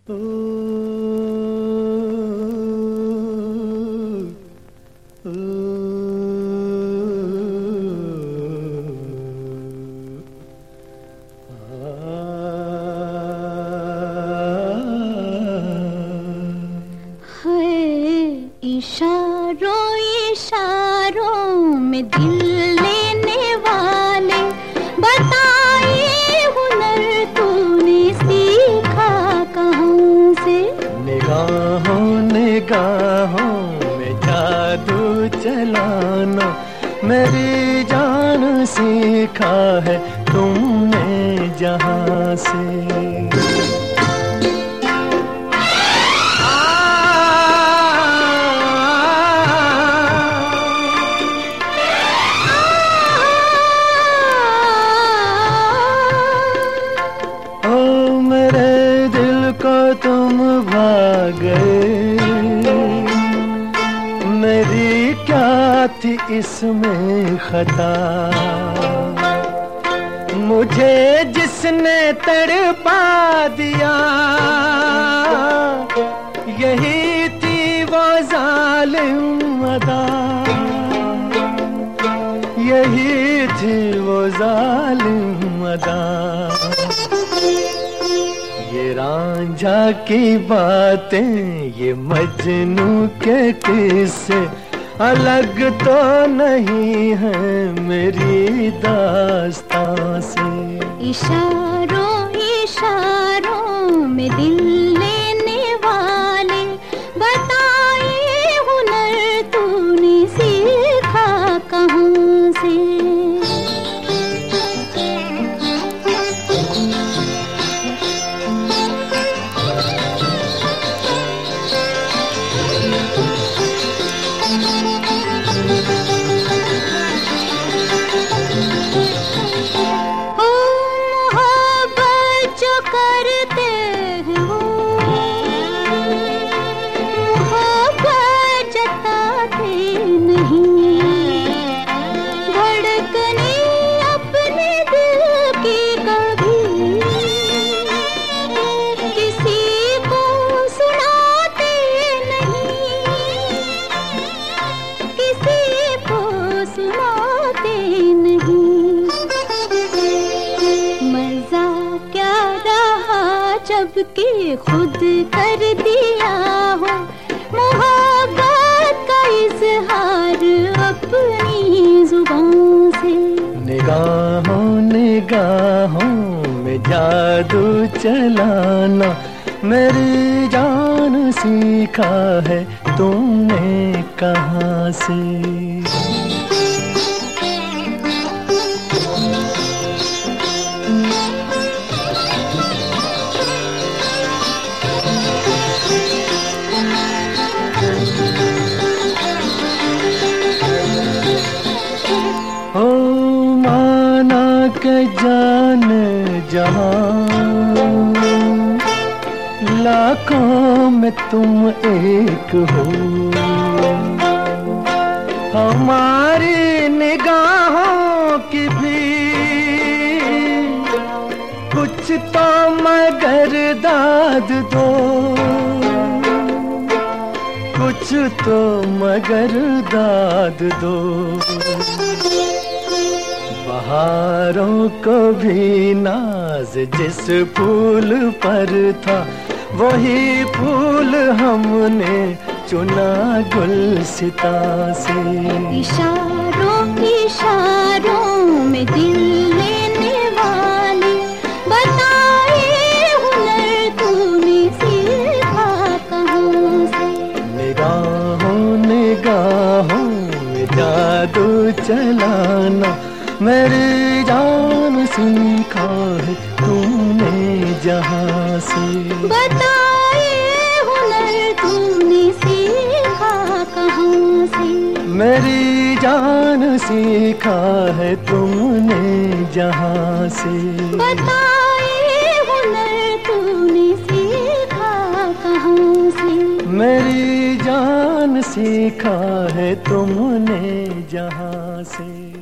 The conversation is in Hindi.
इशारों इशारों में दिल लेने वाले, बताइए हुनर तूने सीखा कहाँ से? निगाहों निगाहों में जादू चलाना मेरी जान सीखा है तुमने जहाँ से। तुम भाग गए, मेरी क्या थी इसमें खता? मुझे जिसने तड़पा दिया, यही थी वो जालिम अदा, यही थी वो जालिम अदा। ये रांझा की बातें, ये मजनू के किस्से अलग तो नहीं है मेरी दास्तां से। इशारों इशारों में दिल लेने वाले, बताइए हुनर तूने सीखा कहाँ से? जबकि खुद कर दिया हो मोहब्बत का इज़हार अपनी जुबान से। निगाहों निगाहों में जादू चलाना मेरी जान सीखा है तुमने कहाँ से? के जान जहां लाखों में तुम एक हो, हमारी निगाहों की भी कुछ तो मगर दाद दो, कुछ तो मगर दाद दो। बहारों को भी नाज जिस फूल पर था, वही फूल हमने चुना गुलसिता से। इशारों इशारों में दिल लेने वाले, बताइए हुनर तूने सीखा कहाँ से? निगाहों निगाहों में जादू चलाना मेरी जान सीखा है तुमने जहाँ से। बताइए हुनर तूने सीखा कहाँ से? मेरी जान सीखा है तुमने जहाँ से। बताइए हुनर तूने सीखा कहाँ से? मेरी जान सीखा है तुमने जहाँ से।